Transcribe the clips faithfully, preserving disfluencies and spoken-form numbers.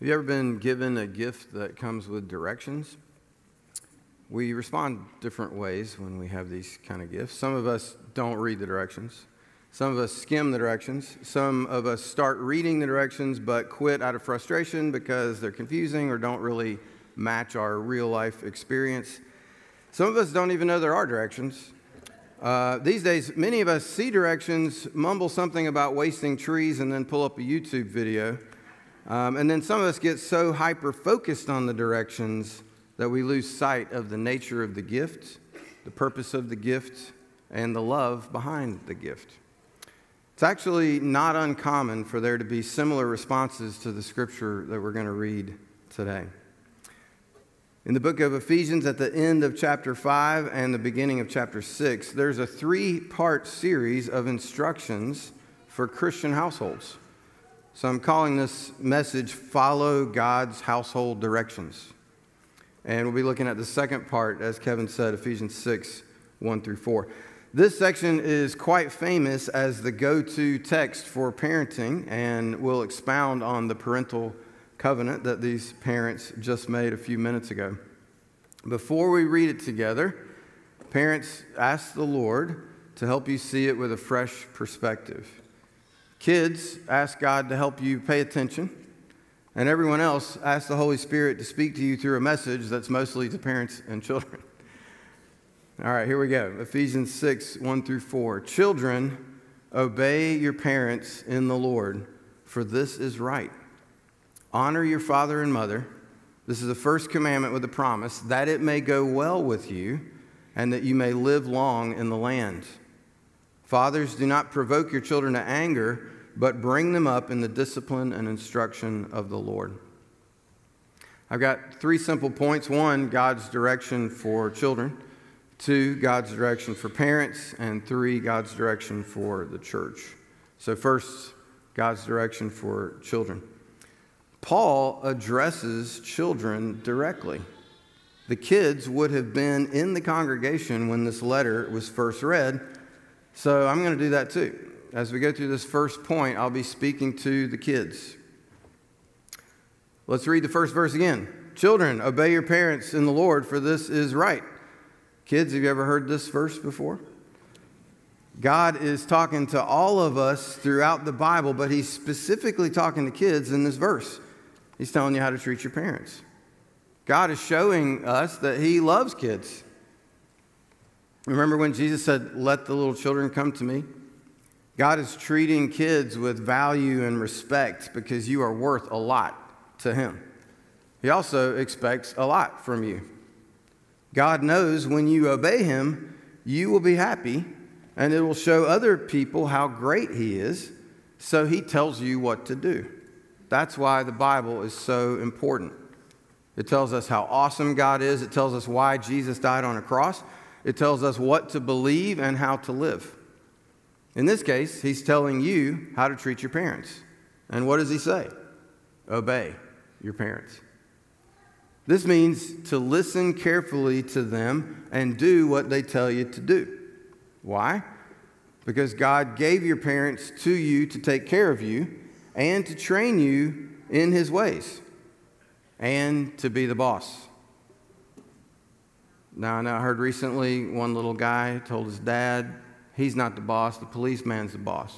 Have you ever been given a gift that comes with directions? We respond different ways when we have these kind of gifts. Some of us don't read the directions. Some of us skim the directions. Some of us start reading the directions but quit out of frustration because they're confusing or don't really match our real life experience. Some of us don't even know there are directions. Uh, these days, many of us see directions, mumble something about wasting trees, and then pull up a YouTube video. Um, and then some of us get so hyper-focused on the directions that we lose sight of the nature of the gift, the purpose of the gift, and the love behind the gift. It's actually not uncommon for there to be similar responses to the scripture that we're going to read today. In the book of Ephesians, at the end of chapter five and the beginning of chapter six, there's a three-part series of instructions for Christian households. So I'm calling this message, Follow God's Household Directions. And we'll be looking at the second part, as Kevin said, Ephesians six, one through four. This section is quite famous as the go-to text for parenting and will expound on the parental covenant that these parents just made a few minutes ago. Before we read it together, parents, ask the Lord to help you see it with a fresh perspective. Kids, ask God to help you pay attention. And everyone else, ask the Holy Spirit to speak to you through a message that's mostly to parents and children. All right, here we go. Ephesians six, one through four. Children, obey your parents in the Lord, for this is right. Honor your father and mother. This is the first commandment with a promise, that it may go well with you and that you may live long in the land. Fathers, do not provoke your children to anger, but bring them up in the discipline and instruction of the Lord. I've got three simple points. One, God's direction for children. Two, God's direction for parents. And three, God's direction for the church. So first, God's direction for children. Paul addresses children directly. The kids would have been in the congregation when this letter was first read, so I'm going to do that too. As we go through this first point, I'll be speaking to the kids. Let's read the first verse again. Children, obey your parents in the Lord, for this is right. Kids, have you ever heard this verse before? God is talking to all of us throughout the Bible, but he's specifically talking to kids in this verse. He's telling you how to treat your parents. God is showing us that he loves kids. Remember when Jesus said, let the little children come to me? God is treating kids with value and respect because you are worth a lot to him. He also expects a lot from you. God knows when you obey him, you will be happy, and it will show other people how great he is, so he tells you what to do. That's why the Bible is so important. It tells us how awesome God is. It tells us why Jesus died on a cross. It tells us what to believe and how to live. In this case, he's telling you how to treat your parents. And what does he say? Obey your parents. This means to listen carefully to them and do what they tell you to do. Why? Because God gave your parents to you to take care of you and to train you in his ways and to be the boss. Now, I know I heard recently one little guy told his dad, he's not the boss, the policeman's the boss.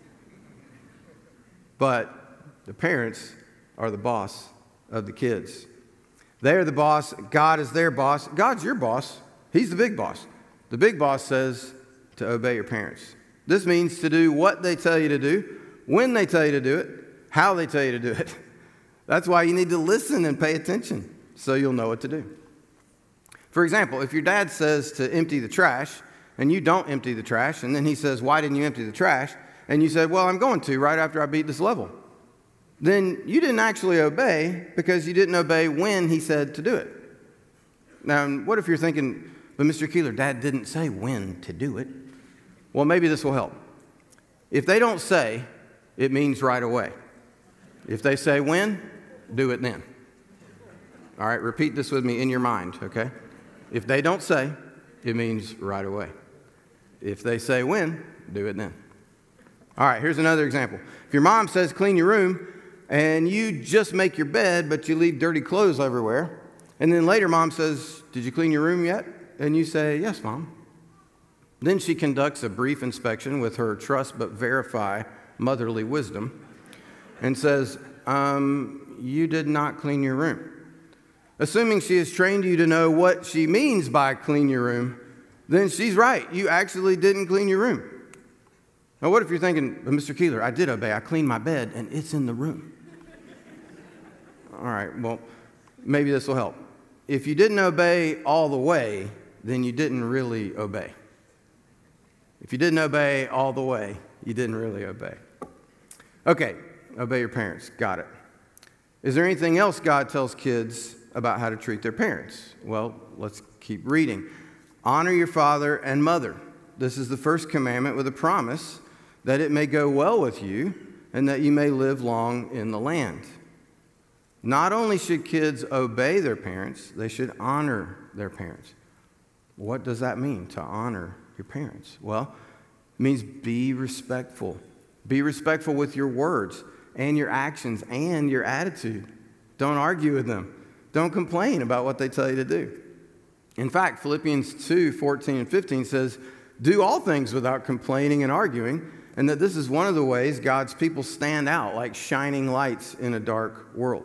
But the parents are the boss of the kids. They're the boss. God is their boss. God's your boss. He's the big boss. The big boss says to obey your parents. This means to do what they tell you to do, when they tell you to do it, how they tell you to do it. That's why you need to listen and pay attention so you'll know what to do. For example, if your dad says to empty the trash and you don't empty the trash, and then he says, why didn't you empty the trash? And you said, well, I'm going to right after I beat this level. Then you didn't actually obey because you didn't obey when he said to do it. Now, what if you're thinking, but Mister Keeler, Dad didn't say when to do it. Well, maybe this will help. If they don't say, it means right away. If they say when, do it then. All right, repeat this with me in your mind, okay? If they don't say, it means right away. If they say when, do it then. All right, here's another example. If your mom says clean your room, and you just make your bed, but you leave dirty clothes everywhere. And then later, Mom says, "Did you clean your room yet?" And you say, "Yes, Mom." Then she conducts a brief inspection with her trust but verify motherly wisdom and says, um, "You did not clean your room." Assuming she has trained you to know what she means by clean your room, then she's right. You actually didn't clean your room. Now, what if you're thinking, "Mister Keeler, I did obey. I cleaned my bed, and it's in the room." All right, well, maybe this will help. If you didn't obey all the way, then you didn't really obey. If you didn't obey all the way, you didn't really obey. Okay, obey your parents. Got it. Is there anything else God tells kids about how to treat their parents? Well, let's keep reading. Honor your father and mother. This is the first commandment with a promise that it may go well with you and that you may live long in the land. Not only should kids obey their parents, they should honor their parents. What does that mean, to honor your parents? Well, it means be respectful. Be respectful with your words and your actions and your attitude. Don't argue with them. Don't complain about what they tell you to do. In fact, Philippians two, fourteen and fifteen says, "Do all things without complaining and arguing," and that this is one of the ways God's people stand out like shining lights in a dark world.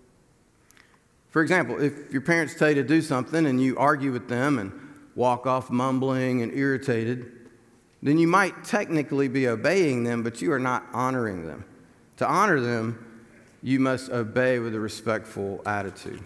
For example, if your parents tell you to do something and you argue with them and walk off mumbling and irritated, then you might technically be obeying them, but you are not honoring them. To honor them, you must obey with a respectful attitude.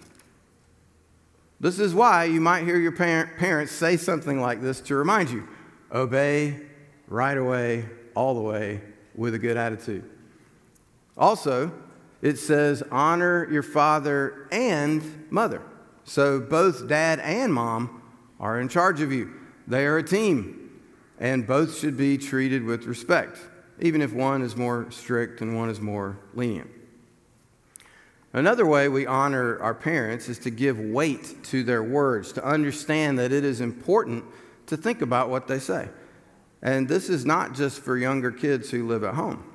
This is why you might hear your parent, parents say something like this to remind you, obey right away, all the way, with a good attitude. Also, it says honor your father and mother. So both dad and mom are in charge of you. They are a team, and both should be treated with respect, even if one is more strict and one is more lenient. Another way we honor our parents is to give weight to their words, to understand that it is important to think about what they say. And this is not just for younger kids who live at home.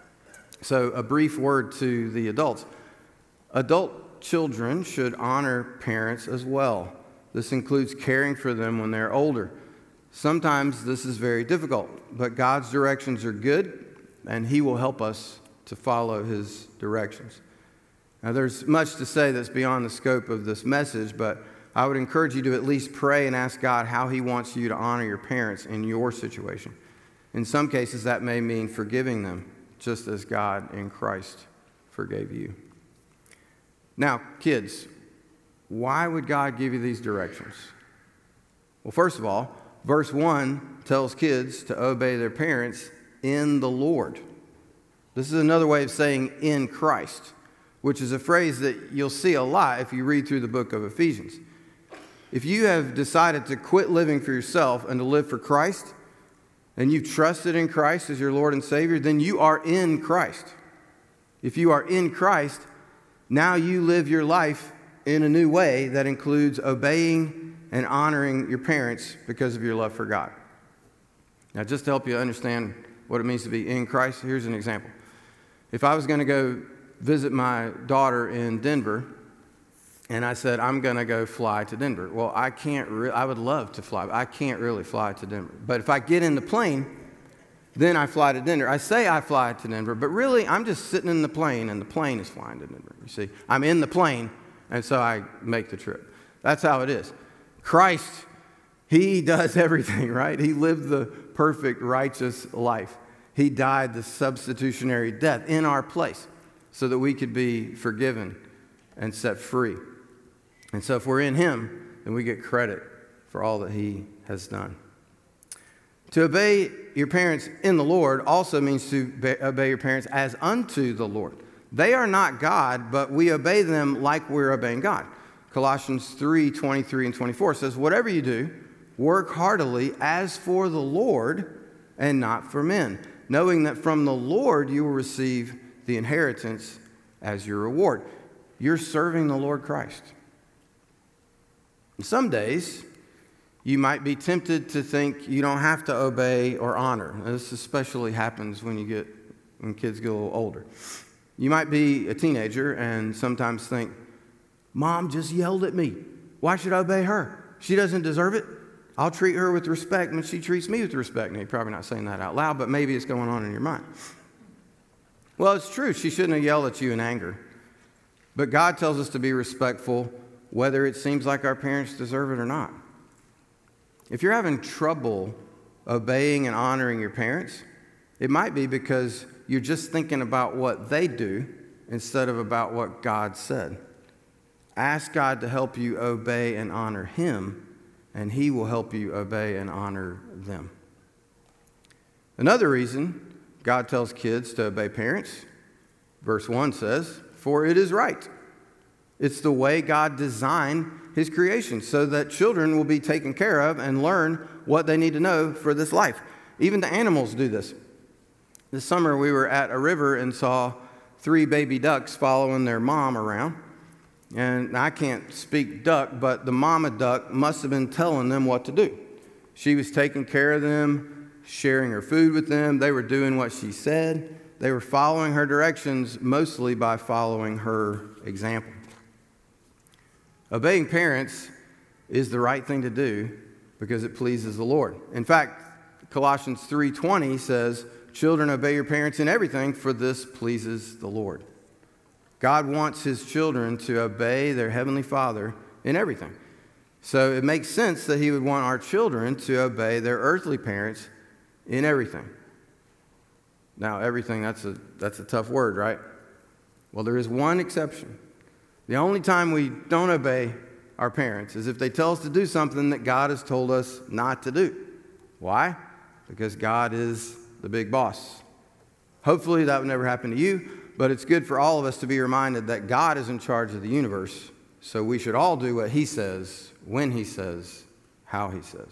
So a brief word to the adults. Adult children should honor parents as well. This includes caring for them when they're older. Sometimes this is very difficult, but God's directions are good, and He will help us to follow His directions. Now, there's much to say that's beyond the scope of this message, but I would encourage you to at least pray and ask God how He wants you to honor your parents in your situation. In some cases, that may mean forgiving them, just as God in Christ forgave you. Now, kids, why would God give you these directions? Well, first of all, verse one tells kids to obey their parents in the Lord. This is another way of saying in Christ, which is a phrase that you'll see a lot if you read through the book of Ephesians. If you have decided to quit living for yourself and to live for Christ, and you've trusted in Christ as your Lord and Savior, then you are in Christ. If you are in Christ, now you live your life in a new way that includes obeying and honoring your parents because of your love for God. Now, just to help you understand what it means to be in Christ, here's an example. If I was going to go visit my daughter in Denver, and I said, I'm going to go fly to Denver. Well, I can't, re- I would love to fly, but I can't really fly to Denver. But if I get in the plane, then I fly to Denver. I say I fly to Denver, but really I'm just sitting in the plane, and the plane is flying to Denver. You see, I'm in the plane, and so I make the trip. That's how it is. Christ, He does everything, right? He lived the perfect, righteous life. He died the substitutionary death in our place so that we could be forgiven and set free. And so if we're in Him, then we get credit for all that He has done. To obey your parents in the Lord also means to obey your parents as unto the Lord. They are not God, but we obey them like we're obeying God. Colossians three, twenty-three and twenty-four says, whatever you do, work heartily as for the Lord and not for men, knowing that from the Lord you will receive the inheritance as your reward. You're serving the Lord Christ. Some days, you might be tempted to think you don't have to obey or honor. This especially happens when you get when kids get a little older. You might be a teenager and sometimes think, Mom just yelled at me. Why should I obey her? She doesn't deserve it. I'll treat her with respect when she treats me with respect. Now, you're probably not saying that out loud, but maybe it's going on in your mind. Well, it's true. She shouldn't have yelled at you in anger. But God tells us to be respectful whether it seems like our parents deserve it or not. If you're having trouble obeying and honoring your parents, it might be because you're just thinking about what they do instead of about what God said. Ask God to help you obey and honor Him, and He will help you obey and honor them. Another reason God tells kids to obey parents, verse one says, for it is right. It's the way God designed His creation so that children will be taken care of and learn what they need to know for this life. Even the animals do this. This summer we were at a river and saw three baby ducks following their mom around. And I can't speak duck, but the mama duck must have been telling them what to do. She was taking care of them, sharing her food with them. They were doing what she said. They were following her directions mostly by following her example. Obeying parents is the right thing to do because it pleases the Lord. In fact, Colossians three twenty says, children, obey your parents in everything, for this pleases the Lord. God wants His children to obey their Heavenly Father in everything. So it makes sense that He would want our children to obey their earthly parents in everything. Now, everything, that's a, that's a tough word, right? Well, there is one exception. The only time we don't obey our parents is if they tell us to do something that God has told us not to do. Why? Because God is the big boss. Hopefully that would never happen to you, but it's good for all of us to be reminded that God is in charge of the universe, so we should all do what He says, when He says, how He says.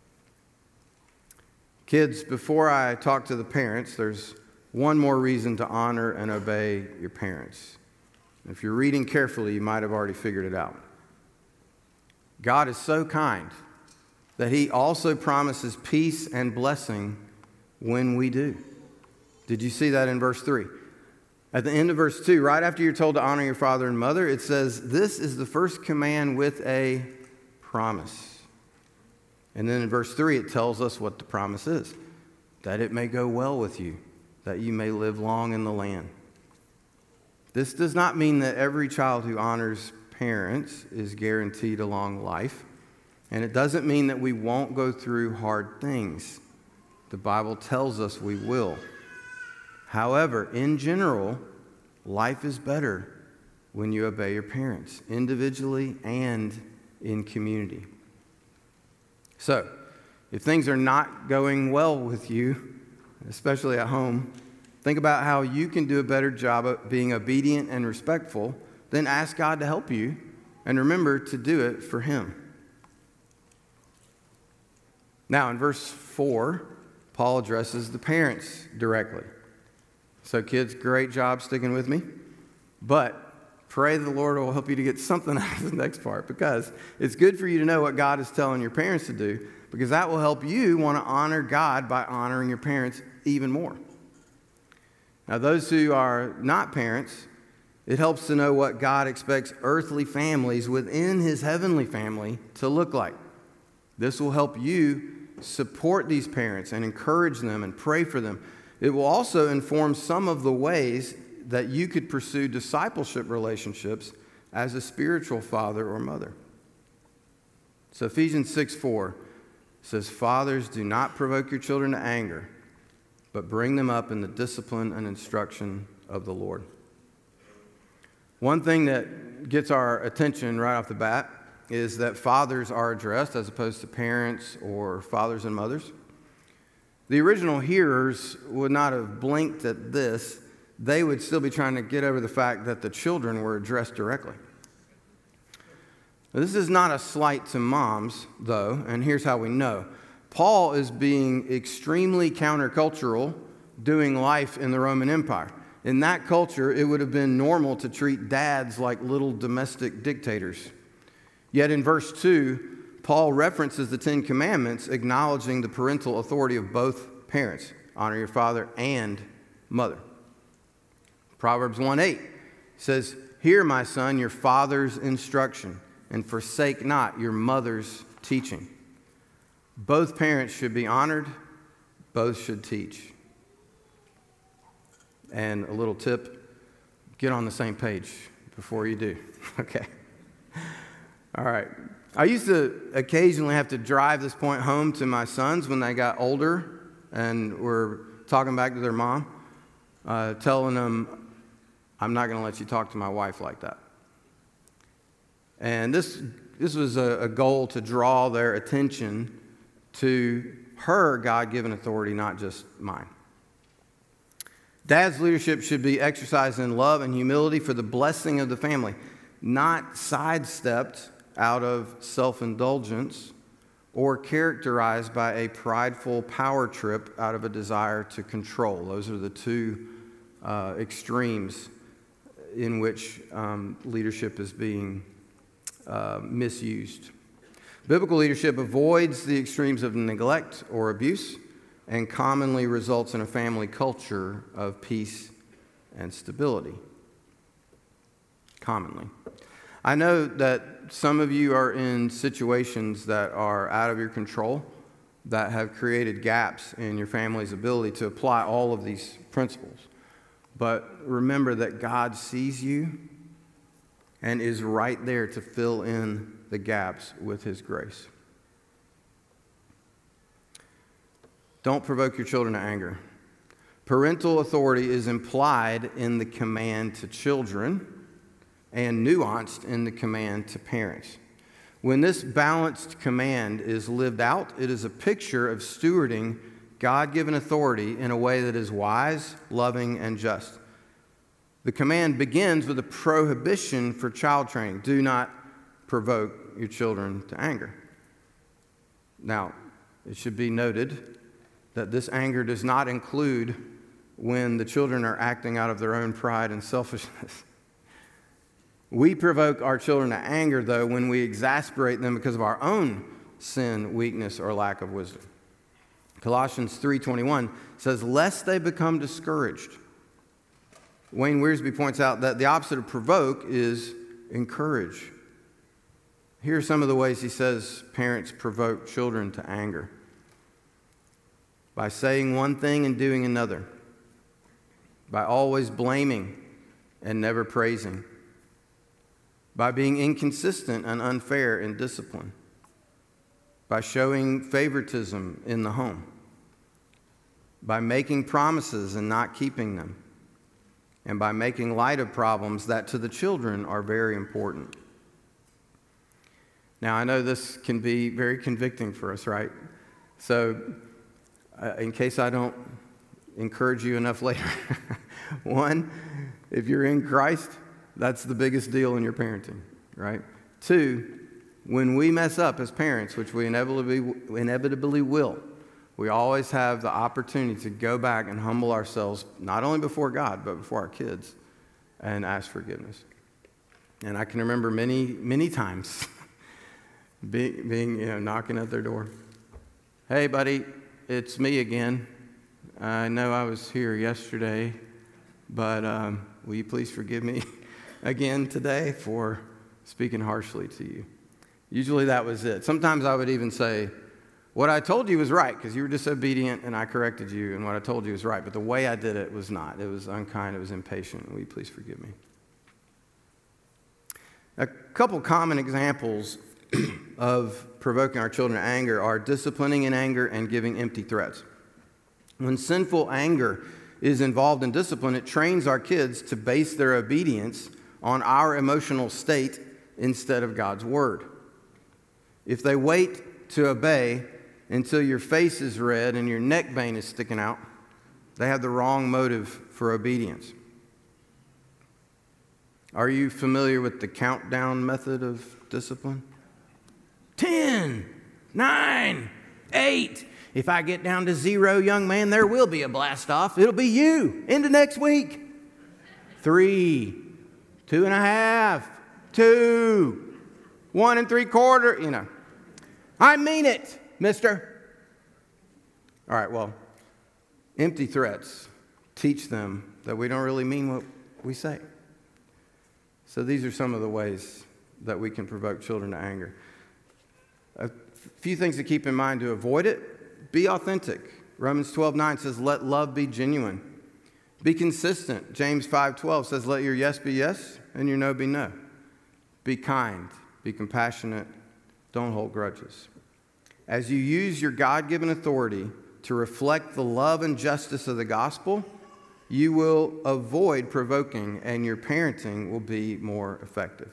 Kids, before I talk to the parents, there's one more reason to honor and obey your parents. If you're reading carefully, you might have already figured it out. God is so kind that He also promises peace and blessing when we do. Did you see that in verse three? At the end of verse two, right after you're told to honor your father and mother, it says, this is the first command with a promise. And then in verse three, it tells us what the promise is. That it may go well with you, that you may live long in the land. This does not mean that every child who honors parents is guaranteed a long life. And it doesn't mean that we won't go through hard things. The Bible tells us we will. However, in general, life is better when you obey your parents, individually and in community. So, if things are not going well with you, especially at home, think about how you can do a better job of being obedient and respectful. Then ask God to help you, and remember to do it for Him. Now, in verse four, Paul addresses the parents directly. So kids, great job sticking with me. But pray the Lord will help you to get something out of the next part, because it's good for you to know what God is telling your parents to do, because that will help you want to honor God by honoring your parents even more. Now, those who are not parents, it helps to know what God expects earthly families within His heavenly family to look like. This will help you support these parents and encourage them and pray for them. It will also inform some of the ways that you could pursue discipleship relationships as a spiritual father or mother. So Ephesians six four says, fathers, do not provoke your children to anger, but bring them up in the discipline and instruction of the Lord. One thing that gets our attention right off the bat is that fathers are addressed as opposed to parents or fathers and mothers. The original hearers would not have blinked at this. They would still be trying to get over the fact that the children were addressed directly. Now, this is not a slight to moms, though, and here's how we know. Paul is being extremely countercultural doing life in the Roman Empire. In that culture, it would have been normal to treat dads like little domestic dictators. Yet in verse two, Paul references the Ten Commandments, acknowledging the parental authority of both parents. Honor your father and mother. Proverbs one eight says, "Hear, my son, your father's instruction, and forsake not your mother's teaching." Both parents should be honored. Both should teach. And a little tip, get on the same page before you do. Okay. All right. I used to occasionally have to drive this point home to my sons when they got older and were talking back to their mom, uh, telling them, "I'm not going to let you talk to my wife like that." And this this was a, a goal to draw their attention to her God-given authority, not just mine. Dad's leadership should be exercised in love and humility for the blessing of the family, not sidestepped out of self-indulgence or characterized by a prideful power trip out of a desire to control. Those are the two uh, extremes in which um, leadership is being uh, misused. Biblical leadership avoids the extremes of neglect or abuse and commonly results in a family culture of peace and stability. Commonly. I know that some of you are in situations that are out of your control, that have created gaps in your family's ability to apply all of these principles. But remember that God sees you and is right there to fill in the gaps with His grace. Don't provoke your children to anger. Parental authority is implied in the command to children and nuanced in the command to parents. When this balanced command is lived out, it is a picture of stewarding God-given authority in a way that is wise, loving, and just. The command begins with a prohibition for child training. Do not provoke your children to anger. Now, it should be noted that this anger does not include when the children are acting out of their own pride and selfishness. We provoke our children to anger, though, when we exasperate them because of our own sin, weakness, or lack of wisdom. Colossians three twenty-one says, "Lest they become discouraged." Wayne Wiersbe points out that the opposite of provoke is encourage. Here are some of the ways he says parents provoke children to anger. By saying one thing and doing another. By always blaming and never praising. By being inconsistent and unfair in discipline. By showing favoritism in the home. By making promises and not keeping them. And by making light of problems that to the children are very important. Now, I know this can be very convicting for us, right? So, uh, in case I don't encourage you enough later, one, if you're in Christ, that's the biggest deal in your parenting, right? Two, when we mess up as parents, which we inevitably, inevitably will, we always have the opportunity to go back and humble ourselves, not only before God, but before our kids, and ask forgiveness. And I can remember many, many times being, being, you know, knocking at their door. "Hey, buddy, it's me again. I know I was here yesterday, but um, will you please forgive me again today for speaking harshly to you?" Usually that was it. Sometimes I would even say, "What I told you was right because you were disobedient and I corrected you, and what I told you was right. But the way I did it was not. It was unkind. It was impatient. Will you please forgive me?" A couple common examples of provoking our children to anger are disciplining in anger and giving empty threats. When sinful anger is involved in discipline, it trains our kids to base their obedience on our emotional state instead of God's word. If they wait to obey until your face is red and your neck vein is sticking out, they have the wrong motive for obedience. Are you familiar with the countdown method of discipline? Ten, nine, eight. If I get down to zero, young man, there will be a blast off. It'll be you into next week. Three, two and a half, two, one and three quarter, you know. I mean it, mister. All right, well, empty threats teach them that we don't really mean what we say. So these are some of the ways that we can provoke children to anger. A few things to keep in mind to avoid it. Be authentic. Romans twelve nine says, let love be genuine. Be consistent. James five twelve says, let your yes be yes and your no be no. Be kind. Be compassionate. Don't hold grudges. As you use your God-given authority to reflect the love and justice of the gospel, you will avoid provoking and your parenting will be more effective.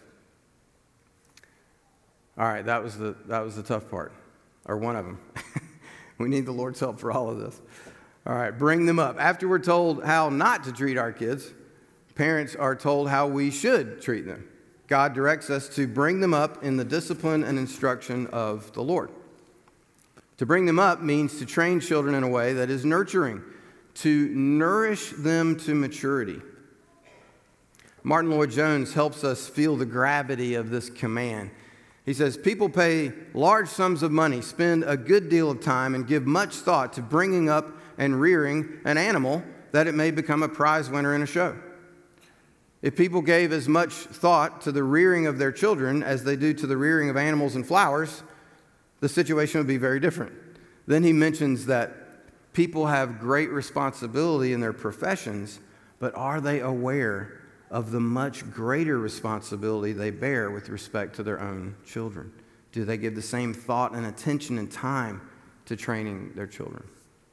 All right, that was the, that was the tough part, or one of them. We need the Lord's help for all of this. All right, bring them up. After we're told how not to treat our kids, parents are told how we should treat them. God directs us to bring them up in the discipline and instruction of the Lord. To bring them up means to train children in a way that is nurturing, to nourish them to maturity. Martin Lloyd-Jones helps us feel the gravity of this command. He says, people pay large sums of money, spend a good deal of time, and give much thought to bringing up and rearing an animal that it may become a prize winner in a show. If people gave as much thought to the rearing of their children as they do to the rearing of animals and flowers, the situation would be very different. Then he mentions that people have great responsibility in their professions, but are they aware of the much greater responsibility they bear with respect to their own children? Do they give the same thought and attention and time to training their children?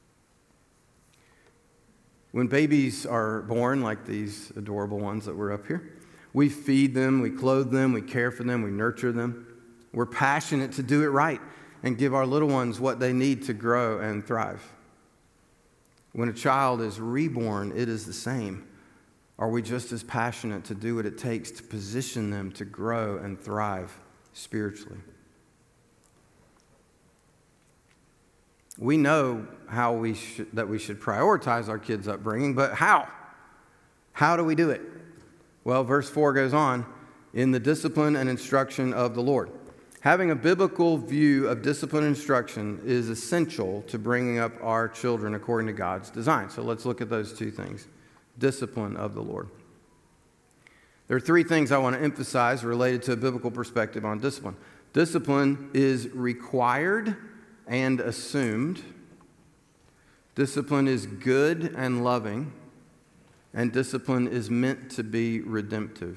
When babies are born, like these adorable ones that were up here, we feed them, we clothe them, we care for them, we nurture them. We're passionate to do it right and give our little ones what they need to grow and thrive. When a child is reborn, it is the same. Are we just as passionate to do what it takes to position them to grow and thrive spiritually? We know how we should, that we should prioritize our kids' upbringing, but how? How do we do it? Well, verse four goes on, in the discipline and instruction of the Lord. Having a biblical view of discipline and instruction is essential to bringing up our children according to God's design. So let's look at those two things. Discipline of the Lord. There are three things I want to emphasize related to a biblical perspective on discipline. Discipline is required and assumed. Discipline is good and loving. And discipline is meant to be redemptive.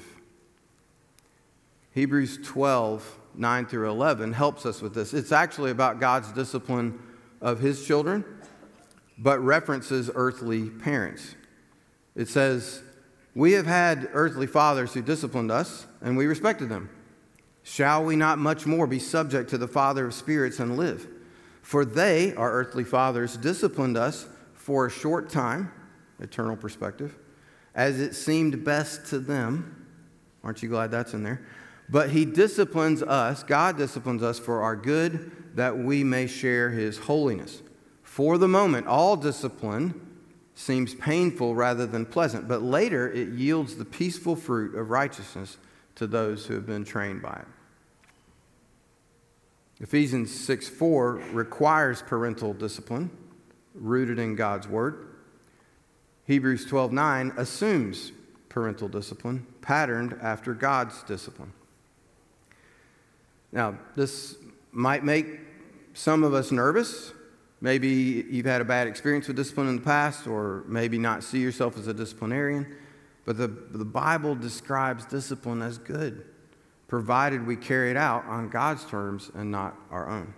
Hebrews twelve, nine through eleven helps us with this. It's actually about God's discipline of his children, but references earthly parents. It says, we have had earthly fathers who disciplined us, and we respected them. Shall we not much more be subject to the Father of spirits and live? For they, our earthly fathers, disciplined us for a short time, eternal perspective, as it seemed best to them. Aren't you glad that's in there? But he disciplines us, God disciplines us for our good, that we may share his holiness. For the moment, all discipline seems painful rather than pleasant, but later it yields the peaceful fruit of righteousness to those who have been trained by it. Ephesians six four requires parental discipline, rooted in God's word. Hebrews twelve nine assumes parental discipline, patterned after God's discipline. Now, this might make some of us nervous. Maybe you've had a bad experience with discipline in the past, or maybe not see yourself as a disciplinarian. But the, the Bible describes discipline as good, provided we carry it out on God's terms and not our own.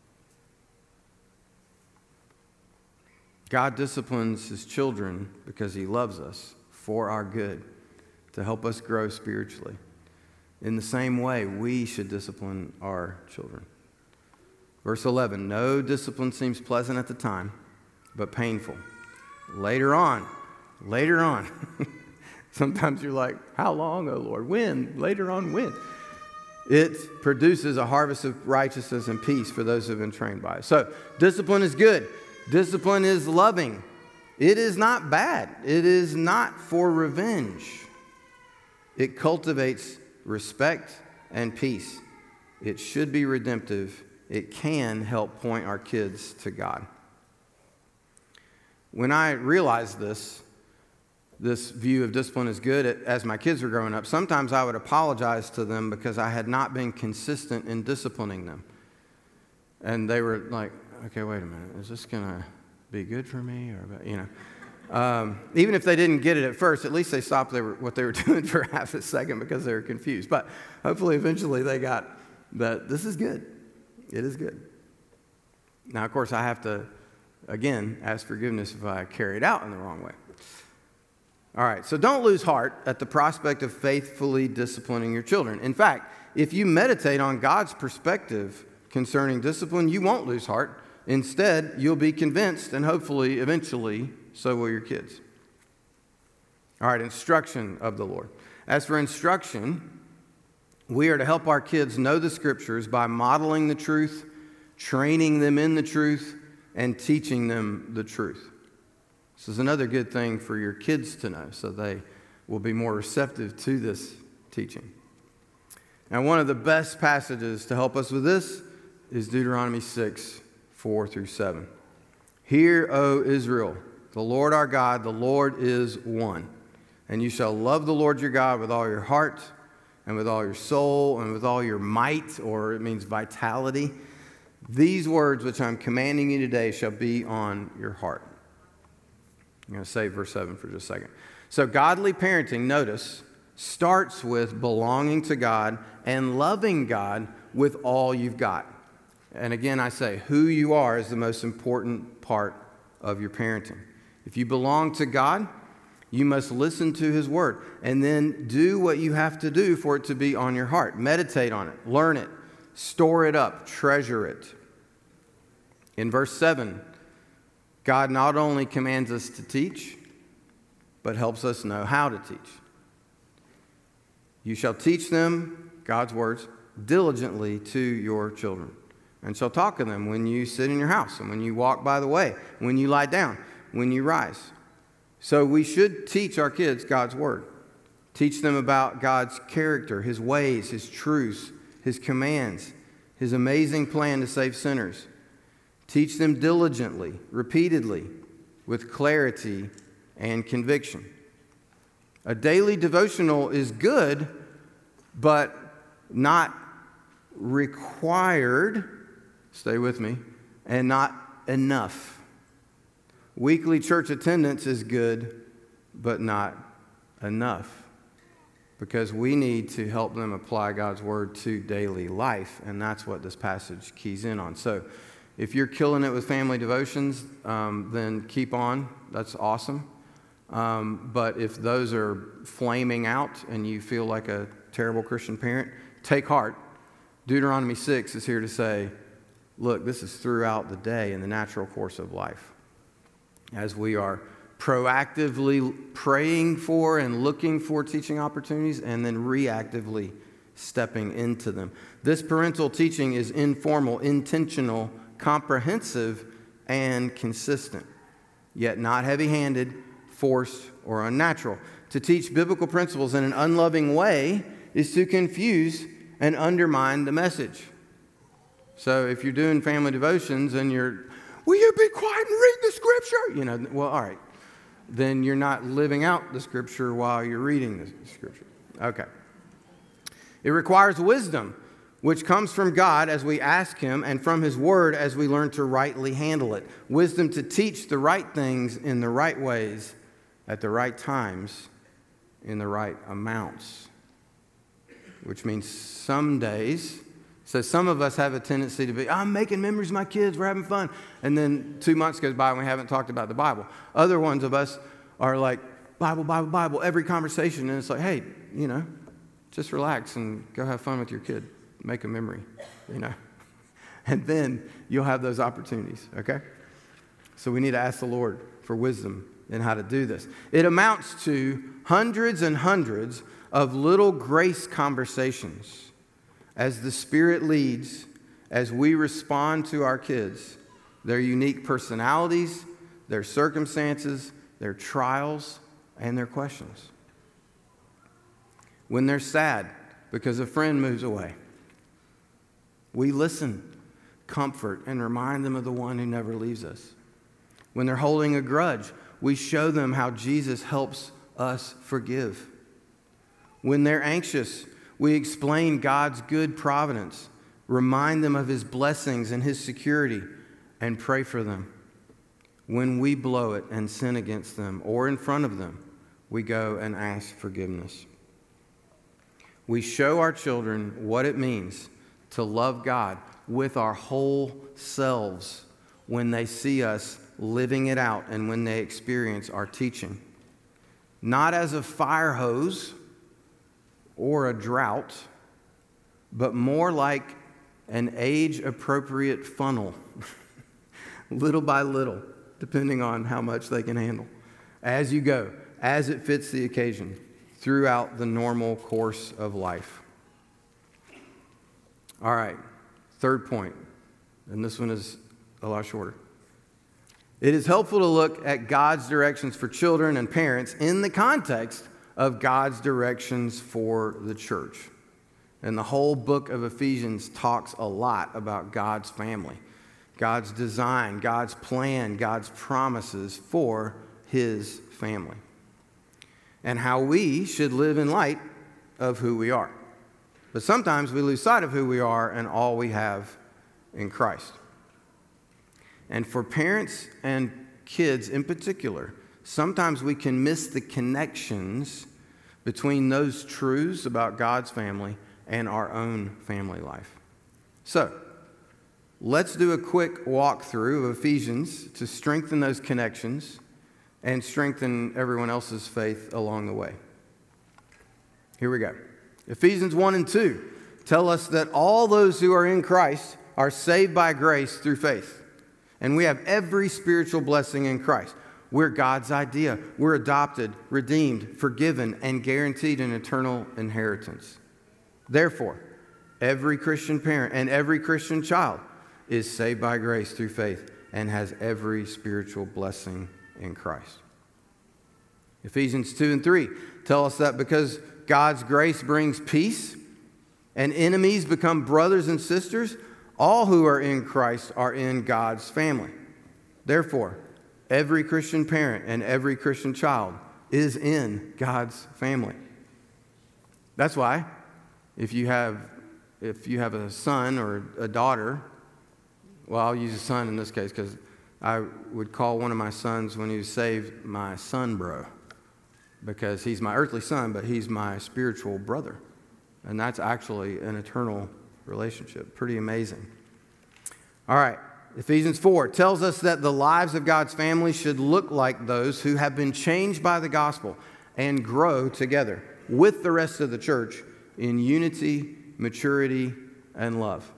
God disciplines his children because he loves us for our good, to help us grow spiritually. In the same way, we should discipline our children. Verse eleven, no discipline seems pleasant at the time, but painful. Later on, later on. Sometimes you're like, how long, oh Lord? When? Later on, when? It produces a harvest of righteousness and peace for those who have been trained by it. So, discipline is good. Discipline is loving. It is not bad. It is not for revenge. It cultivates respect and peace. It should be redemptive. It can help point our kids to God. When I realized this, this view of discipline is good. As my kids were growing up, sometimes I would apologize to them because I had not been consistent in disciplining them. And they were like, okay, wait a minute, is this going to be good for me? Or, you know, um, even if they didn't get it at first, at least they stopped they were, what they were doing for half a second because they were confused. But hopefully eventually they got that this is good. It is good. Now, of course, I have to, again, ask forgiveness if I carry it out in the wrong way. All right, so don't lose heart at the prospect of faithfully disciplining your children. In fact, if you meditate on God's perspective concerning discipline, you won't lose heart. Instead, you'll be convinced, and hopefully, eventually, so will your kids. All right, instruction of the Lord. As for instruction, we are to help our kids know the Scriptures by modeling the truth, training them in the truth, and teaching them the truth. This is another good thing for your kids to know, so they will be more receptive to this teaching. And one of the best passages to help us with this is Deuteronomy six, four through seven. Hear, O Israel, the Lord our God, the Lord is one. And you shall love the Lord your God with all your heart, and with all your soul, and with all your might, or it means vitality. These words which I'm commanding you today shall be on your heart. I'm going to save verse seven for just a second. So godly parenting, notice, starts with belonging to God and loving God with all you've got. And again, I say, who you are is the most important part of your parenting. If you belong to God, you must listen to His Word and then do what you have to do for it to be on your heart. Meditate on it, learn it, store it up, treasure it. In verse seven, God not only commands us to teach, but helps us know how to teach. You shall teach them, God's words, diligently to your children, and shall talk to them when you sit in your house, and when you walk by the way, when you lie down, when you rise. So we should teach our kids God's Word. Teach them about God's character, His ways, His truths, His commands, His amazing plan to save sinners. Teach them diligently, repeatedly, with clarity and conviction. A daily devotional is good, but not required, stay with me, and not enough. Weekly church attendance is good, but not enough, because we need to help them apply God's Word to daily life, and that's what this passage keys in on. So, if you're killing it with family devotions, um, then keep on. That's awesome. Um, but if those are flaming out and you feel like a terrible Christian parent, take heart. Deuteronomy six is here to say, look, this is throughout the day in the natural course of life. As we are proactively praying for and looking for teaching opportunities and then reactively stepping into them. This parental teaching is informal, intentional, comprehensive, and consistent, yet not heavy-handed, forced, or unnatural. To teach biblical principles in an unloving way is to confuse and undermine the message. So if you're doing family devotions and you're, will you be quiet and read the Scripture? You know, well, all right. Then you're not living out the Scripture while you're reading the Scripture. Okay. It requires wisdom, which comes from God as we ask Him, and from His Word as we learn to rightly handle it. Wisdom to teach the right things in the right ways, at the right times, in the right amounts. Which means some days, so some of us have a tendency to be, I'm making memories of my kids, we're having fun. And then two months goes by and we haven't talked about the Bible. Other ones of us are like, Bible, Bible, Bible, every conversation. And it's like, hey, you know, just relax and go have fun with your kid. Make a memory, you know. And then you'll have those opportunities, okay? So we need to ask the Lord for wisdom in how to do this. It amounts to hundreds and hundreds of little grace conversations as the Spirit leads, as we respond to our kids, their unique personalities, their circumstances, their trials, and their questions. When they're sad because a friend moves away, we listen, comfort, and remind them of the one who never leaves us. When they're holding a grudge, we show them how Jesus helps us forgive. When they're anxious, we explain God's good providence, remind them of His blessings and His security, and pray for them. When we blow it and sin against them or in front of them, we go and ask forgiveness. We show our children what it means to love God with our whole selves when they see us living it out and when they experience our teaching. Not as a fire hose or a drought, but more like an age-appropriate funnel, little by little, depending on how much they can handle, as you go, as it fits the occasion, throughout the normal course of life. All right, third point, and this one is a lot shorter. It is helpful to look at God's directions for children and parents in the context of God's directions for the church. And the whole book of Ephesians talks a lot about God's family, God's design, God's plan, God's promises for His family, and how we should live in light of who we are. But sometimes we lose sight of who we are and all we have in Christ. And for parents and kids in particular, sometimes we can miss the connections between those truths about God's family and our own family life. So, let's do a quick walkthrough of Ephesians to strengthen those connections and strengthen everyone else's faith along the way. Here we go. Ephesians one and two tell us that all those who are in Christ are saved by grace through faith. And we have every spiritual blessing in Christ. We're God's idea. We're adopted, redeemed, forgiven, and guaranteed an eternal inheritance. Therefore, every Christian parent and every Christian child is saved by grace through faith and has every spiritual blessing in Christ. Ephesians two and three tell us that because God's grace brings peace and enemies become brothers and sisters, all who are in Christ are in God's family. Therefore, every Christian parent and every Christian child is in God's family. That's why if you have if you have a son or a daughter, well, I'll use a son in this case because I would call one of my sons when he was saved my son bro, because he's my earthly son, but he's my spiritual brother. And that's actually an eternal relationship. Pretty amazing. All right. Ephesians four tells us that the lives of God's family should look like those who have been changed by the gospel and grow together with the rest of the church in unity, maturity, and love.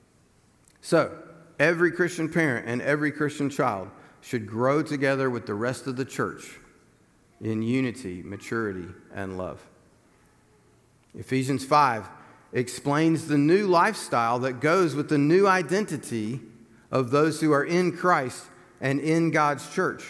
So, every Christian parent and every Christian child should grow together with the rest of the church in unity, maturity, and love. Ephesians five explains the new lifestyle that goes with the new identity of those who are in Christ and in God's church.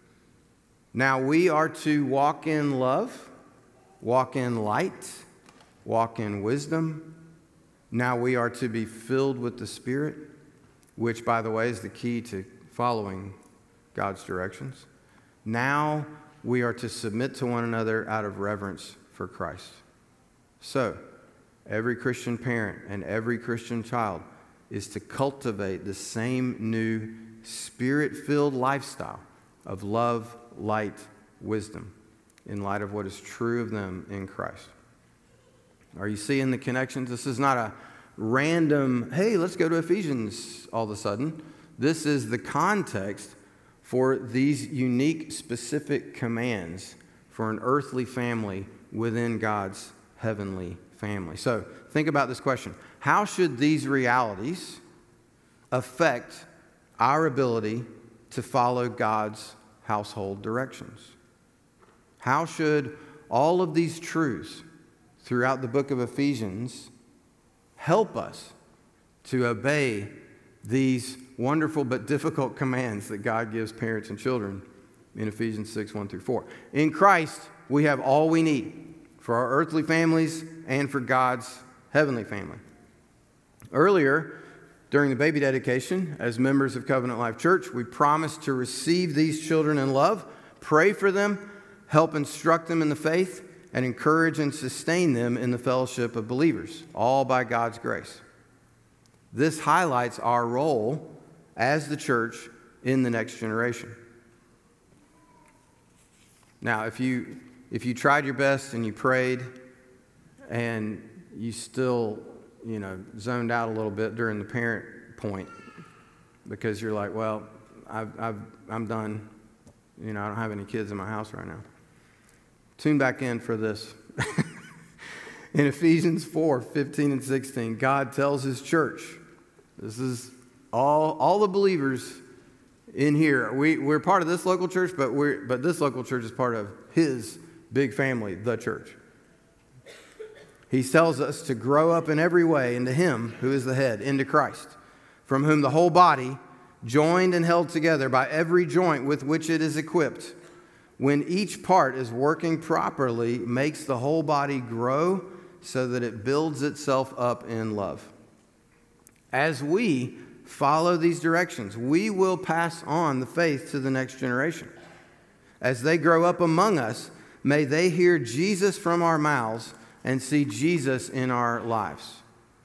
Now we are to walk in love, walk in light, walk in wisdom. Now we are to be filled with the Spirit, which, by the way, is the key to following God's directions. Now we are to submit to one another out of reverence for Christ. So, every Christian parent and every Christian child is to cultivate the same new Spirit-filled lifestyle of love, light, wisdom, in light of what is true of them in Christ. Are you seeing the connections? This is not a random, hey, let's go to Ephesians all of a sudden. This is the context for these unique, specific commands for an earthly family within God's heavenly family. So think about this question. How should these realities affect our ability to follow God's household directions? How should all of these truths throughout the book of Ephesians help us to obey these wonderful but difficult commands that God gives parents and children in Ephesians six, one through four? In Christ, we have all we need for our earthly families and for God's heavenly family. Earlier, during the baby dedication, as members of Covenant Life Church, we promised to receive these children in love, pray for them, help instruct them in the faith, and encourage and sustain them in the fellowship of believers, all by God's grace. This highlights our role as the church in the next generation. Now, if you if you tried your best and you prayed and you still, you know, zoned out a little bit during the parent point because you're like, well, I've, I've, I'm done. You know, I don't have any kids in my house right now. Tune back in for this. In Ephesians four, fifteen and sixteen, God tells his church, this is all, all the believers in here. We, we're part of this local church, but, we're, but this local church is part of his big family, the church. He tells us to grow up in every way into him who is the head, into Christ, from whom the whole body, joined and held together by every joint with which it is equipped, when each part is working properly, makes the whole body grow so that it builds itself up in love. As we follow these directions, we will pass on the faith to the next generation. As they grow up among us, may they hear Jesus from our mouths and see Jesus in our lives.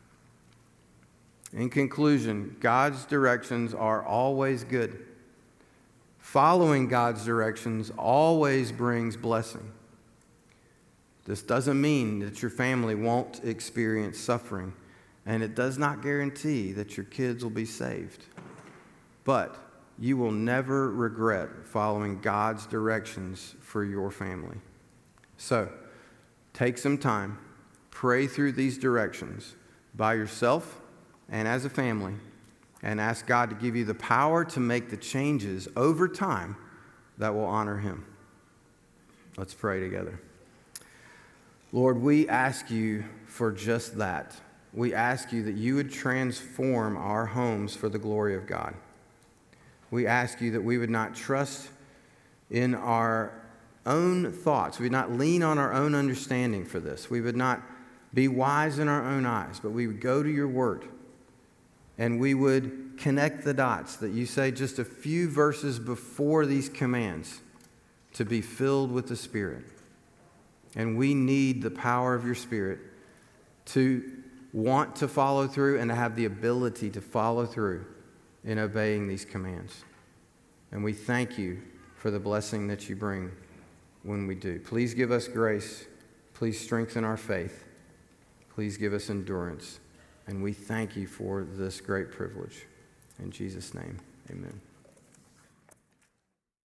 In conclusion, God's directions are always good. Following God's directions always brings blessing. This doesn't mean that your family won't experience suffering, and it does not guarantee that your kids will be saved. But you will never regret following God's directions for your family. So, take some time, pray through these directions by yourself and as a family, and ask God to give you the power to make the changes over time that will honor him. Let's pray together. Lord, we ask you for just that. We ask you that you would transform our homes for the glory of God. We ask you that we would not trust in our own thoughts. We would not lean on our own understanding for this. We would not be wise in our own eyes, but we would go to your word and we would connect the dots that you say just a few verses before these commands to be filled with the Spirit. And we need the power of your Spirit to want to follow through and to have the ability to follow through in obeying these commands. And we thank you for the blessing that you bring when we do. Please give us grace. Please strengthen our faith. Please give us endurance. And we thank you for this great privilege. In Jesus' name, amen.